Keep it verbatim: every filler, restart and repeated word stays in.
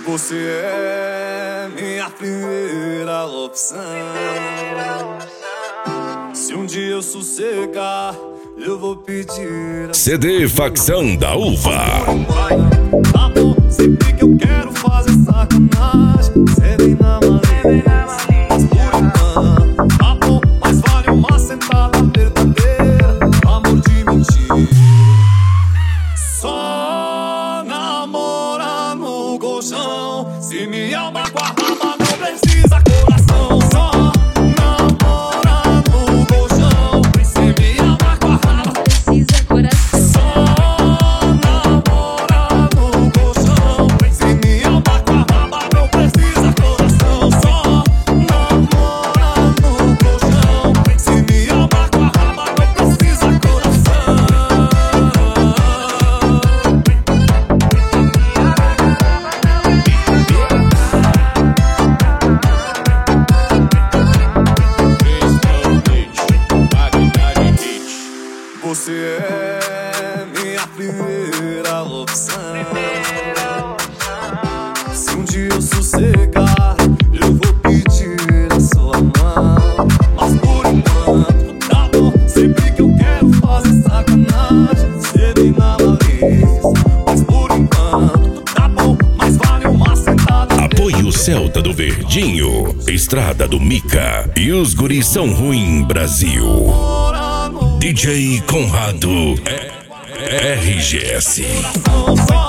Você é minha primeira opção. Se um dia eu sossegar, eu vou pedir a... C D Facção da Uva. Tá bom, sempre que eu quero fazer sacanagem, cê vem na maleta. Mas por enquanto, tá bom, mas vale uma sentada verdadeira, amor de mentira. Só namora no colchão, se me ama com a raba não precisa coração. Só namora no colchão, se me ama com a raba precisa coração. Só namora no colchão, se me ama com a raba não precisa coração. Só namora no colchão, se me ama com a raba não precisa coração. Você é minha primeira opção. Se um dia eu sossegar, eu vou pedir a sua mão. Mas por enquanto, tá bom, sempre que eu quero fazer sacanagem, cê vem na Larissa. Mas por enquanto, tá bom, mas vale uma sentada. Apoio Celta do Verdinho, Estrada do Mica e os guris são ruim Brasil. D J Conrado R G S. Só